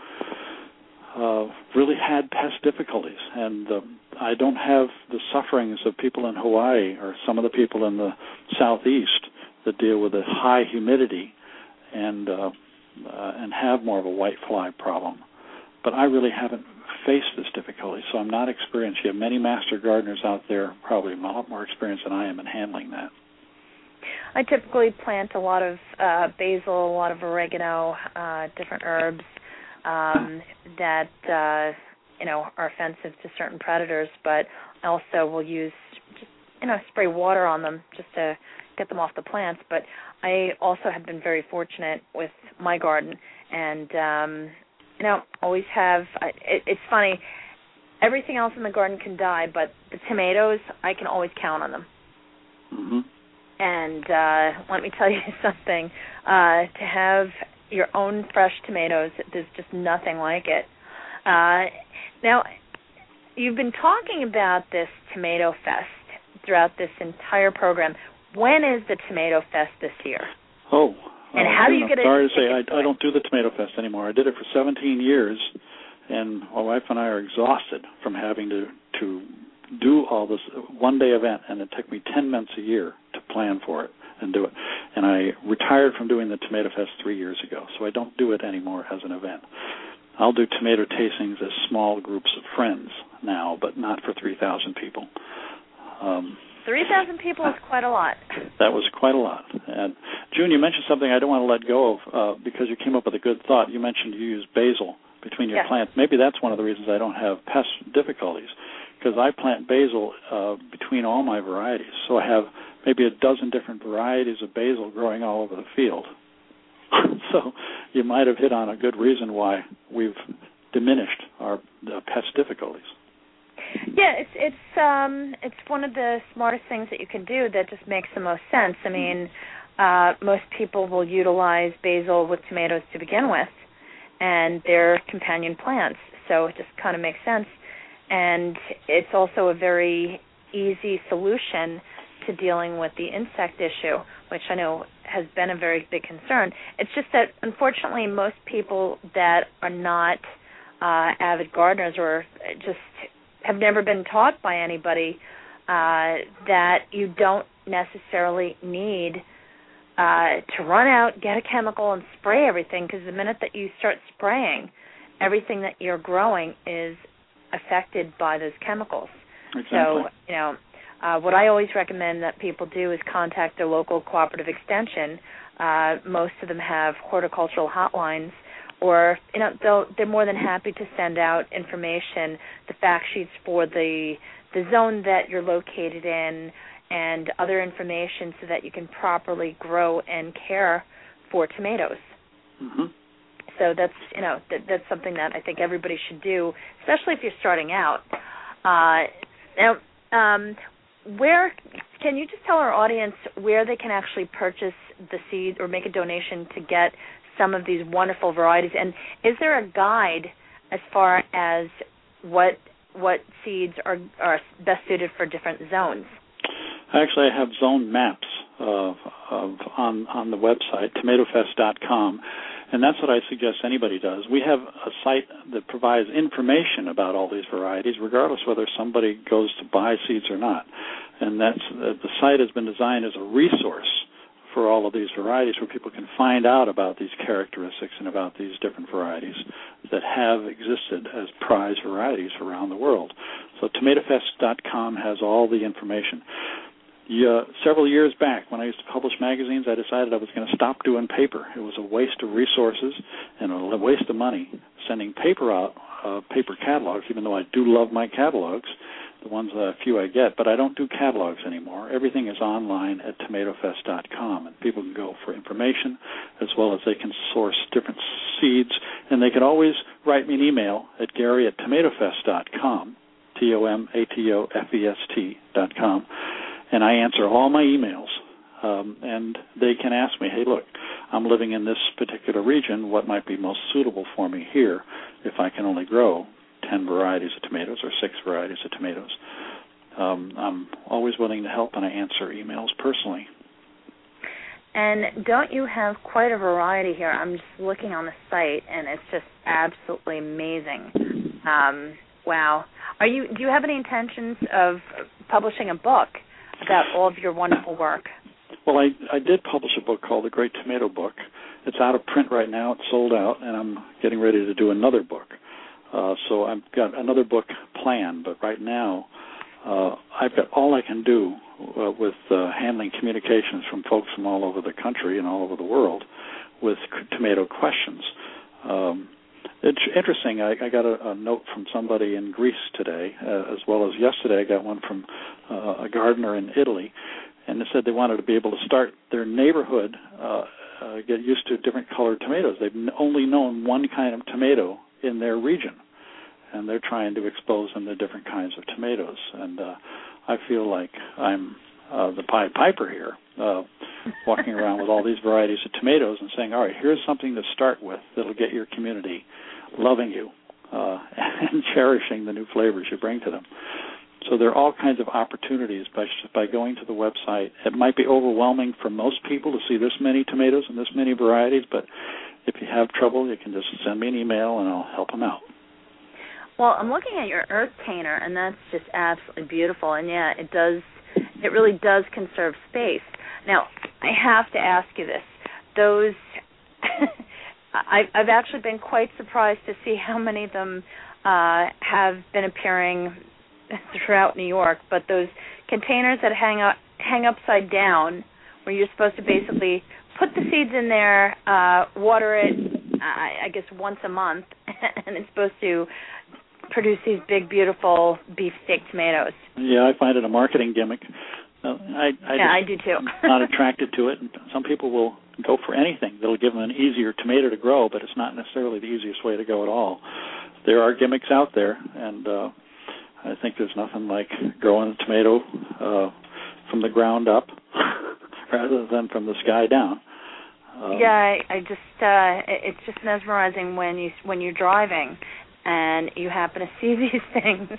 really had pest difficulties, and I don't have the sufferings of people in Hawaii or some of the people in the southeast that deal with a high humidity and have more of a white fly problem. But I really haven't faced this difficulty, so I'm not experienced. You have many master gardeners out there, probably a lot more experience than I am in handling that. I typically plant a lot of basil, a lot of oregano, different herbs that are offensive to certain predators, but I also will use spray water on them just to get them off the plants. But I also have been very fortunate with my garden, and always have. It's funny. Everything else in the garden can die, but the tomatoes, I can always count on them. Mm-hmm. And let me tell you something. To have your own fresh tomatoes, there's just nothing like it. Now, you've been talking about this Tomato Fest throughout this entire program. When is the Tomato Fest this year? Oh. And how do you get it? Sorry to say, I don't do the Tomato Fest anymore. I did it for 17 years, and my wife and I are exhausted from having to to do all this one-day event, and it took me 10 months a year to plan for it and do it. And I retired from doing the Tomato Fest 3 years ago, so I don't do it anymore as an event. I'll do tomato tastings as small groups of friends now, but not for 3,000 people. 3,000 people is quite a lot. That was quite a lot. And June, you mentioned something I don't want to let go of because you came up with a good thought. You mentioned you use basil between your plants. Maybe that's one of the reasons I don't have pest difficulties, because I plant basil between all my varieties. So I have maybe a dozen different varieties of basil growing all over the field. So you might have hit on a good reason why we've diminished our pest difficulties. Yeah, it's one of the smartest things that you can do that just makes the most sense. I mean, most people will utilize basil with tomatoes to begin with, and they're companion plants, so it just kind of makes sense. And it's also a very easy solution to dealing with the insect issue, which I know has been a very big concern. It's just that, unfortunately, most people that are not avid gardeners or just have never been taught by anybody that you don't necessarily need to run out, get a chemical, and spray everything, because the minute that you start spraying, everything that you're growing is affected by those chemicals. Exactly. So, what I always recommend that people do is contact their local cooperative extension. Most of them have horticultural hotlines, or they're more than happy to send out information, the fact sheets for the zone that you're located in, and other information so that you can properly grow and care for tomatoes. Mm-hmm. So that's something that I think everybody should do, especially if you're starting out. Where can you just tell our audience where they can actually purchase the seeds or make a donation to get some of these wonderful varieties? And is there a guide as far as what seeds are best suited for different zones? Actually, I have zone maps on the website, tomatofest.com, and that's what I suggest anybody does. We have a site that provides information about all these varieties, regardless whether somebody goes to buy seeds or not. And that's the site has been designed as a resource for all of these varieties, where people can find out about these characteristics and about these different varieties that have existed as prize varieties around the world. So tomatofest.com has all the information. Several years back, when I used to publish magazines, I decided I was going to stop doing paper. It was a waste of resources and a waste of money sending paper out, paper catalogs, even though I do love my catalogs, the ones few I get, but I don't do catalogs anymore. Everything is online at tomatofest.com, and people can go for information as well as they can source different seeds, and they can always write me an email at Gary@tomatofest.com, TOMATOFEST.com, and I answer all my emails, and they can ask me, hey, look, I'm living in this particular region. What might be most suitable for me here if I can only grow 10 varieties of tomatoes or 6 varieties of tomatoes? I'm always willing to help, and I answer emails personally. And don't you have quite a variety here? I'm just looking on the site, and it's just absolutely amazing. Wow. Do you have any intentions of publishing a book about all of your wonderful work? Well, I did publish a book called The Great Tomato Book. It's out of print right now. It's sold out, and I'm getting ready to do another book. So I've got another book planned, but right now I've got all I can do with handling communications from folks from all over the country and all over the world with tomato questions. It's interesting. I got a note from somebody in Greece today, as well as yesterday I got one from a gardener in Italy, and they said they wanted to be able to start their neighborhood, get used to different colored tomatoes. They've only known one kind of tomato in their region, and they're trying to expose them to different kinds of tomatoes. And I feel like I'm the Pied Piper here, walking around with all these varieties of tomatoes and saying, all right, here's something to start with that'll get your community loving you and cherishing the new flavors you bring to them. So there are all kinds of opportunities by going to the website. It might be overwhelming for most people to see this many tomatoes and this many varieties, but if you have trouble, you can just send me an email and I'll help them out. Well, I'm looking at your earth painter, and that's just absolutely beautiful. And yeah, it really does conserve space. Now, I have to ask you this: those, I've actually been quite surprised to see how many of them have been appearing throughout New York. But those containers that hang upside down, where you're supposed to basically put the seeds in there, water it, I guess once a month, and it's supposed to produce these big, beautiful beefsteak tomatoes. Yeah, I find it a marketing gimmick. I do too. I'm not attracted to it. And some people will go for anything that'll give them an easier tomato to grow, but it's not necessarily the easiest way to go at all. There are gimmicks out there, and I think there's nothing like growing a tomato from the ground up rather than from the sky down. I just it's just mesmerizing when you're driving and you happen to see these things,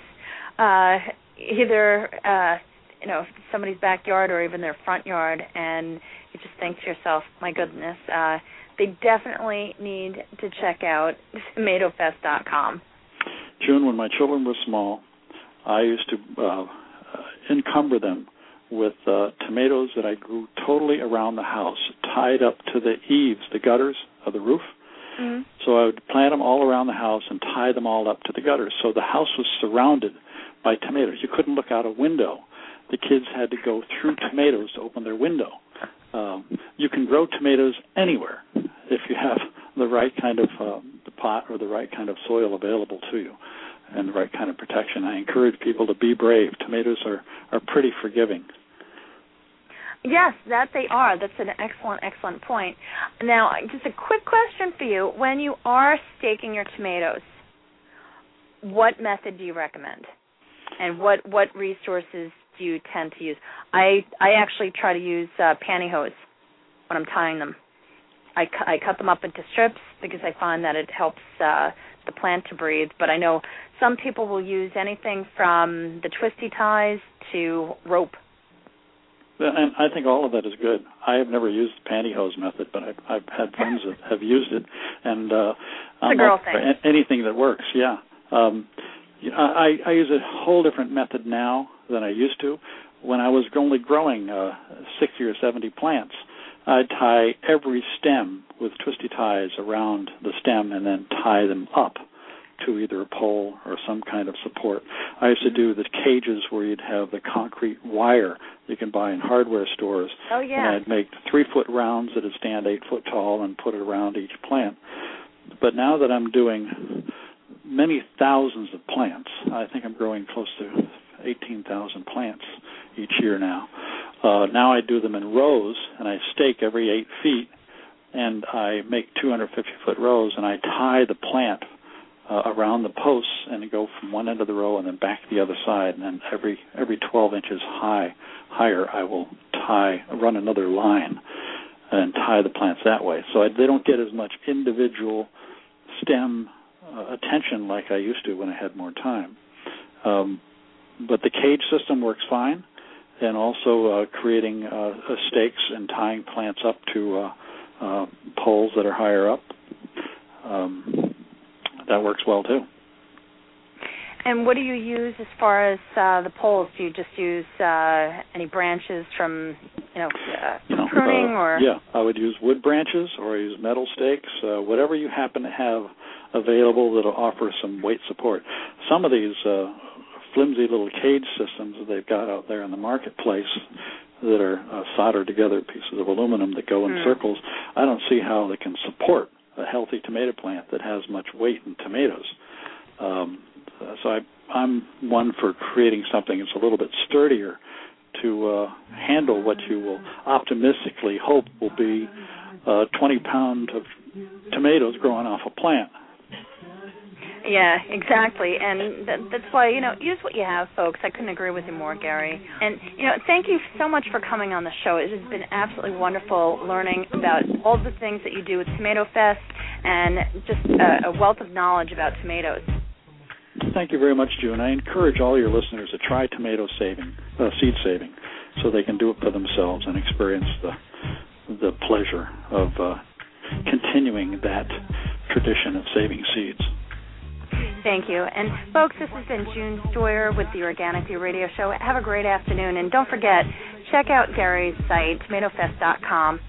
either somebody's backyard or even their front yard, and you just think to yourself, my goodness, they definitely need to check out TomatoFest.com. June, when my children were small, I used to encumber them with tomatoes that I grew totally around the house, tied up to the eaves, the gutters of the roof. Mm-hmm. So I would plant them all around the house and tie them all up to the gutters. So the house was surrounded by tomatoes. You couldn't look out a window. The kids had to go through tomatoes to open their window. You can grow tomatoes anywhere if you have the right kind of pot or the right kind of soil available to you and the right kind of protection. I encourage people to be brave. Tomatoes are pretty forgiving. Yes, that they are. That's an excellent point. Now, just a quick question for you. When you are staking your tomatoes, what method do you recommend? And what resources do you tend to use? I actually try to use pantyhose when I'm tying them. I cut them up into strips because I find that it helps the plant to breathe. But I know some people will use anything from the twisty ties to rope. And I think all of that is good. I have never used the pantyhose method, but I've had friends that have used it, and I'm up for anything that works. Yeah, I use a whole different method now than I used to. When I was only growing 60 or 70 plants, I'd tie every stem with twisty ties around the stem and then tie them up to either a pole or some kind of support. I used to do the cages where you'd have the concrete wire you can buy in hardware stores. Oh, yeah. And I'd make 3-foot rounds that'd stand 8 foot tall and put it around each plant. But now that I'm doing many thousands of plants, I think I'm growing close to 18,000 plants each year now. Now I do them in rows, and I stake every 8 feet, and I make 250-foot rows, and I tie the plant around the posts and go from one end of the row and then back to the other side, and then every 12 inches higher I will run another line and tie the plants that way. So they don't get as much individual stem attention like I used to when I had more time. But the cage system works fine, and also creating stakes and tying plants up to poles that are higher up. That works well, too. And what do you use as far as the poles? Do you just use any branches from, pruning? Or? Yeah, I would use wood branches or I use metal stakes, whatever you happen to have available that will offer some weight support. Some of these flimsy little cage systems that they've got out there in the marketplace that are soldered together pieces of aluminum that go in circles, I don't see how they can support a healthy tomato plant that has much weight in tomatoes. So I'm one for creating something that's a little bit sturdier to handle what you will optimistically hope will be 20 pounds of tomatoes growing off a plant. Yeah, exactly, and that's why, use what you have, folks. I couldn't agree with you more, Gary. And, thank you so much for coming on the show. It has been absolutely wonderful learning about all the things that you do with Tomato Fest and just a wealth of knowledge about tomatoes. Thank you very much, June. I encourage all your listeners to try tomato seed saving, so they can do it for themselves and experience the pleasure of continuing that tradition of saving seeds. Thank you. And, folks, this has been June Stoyer with the Organic View Radio Show. Have a great afternoon. And don't forget, check out Gary's site, tomatofest.com.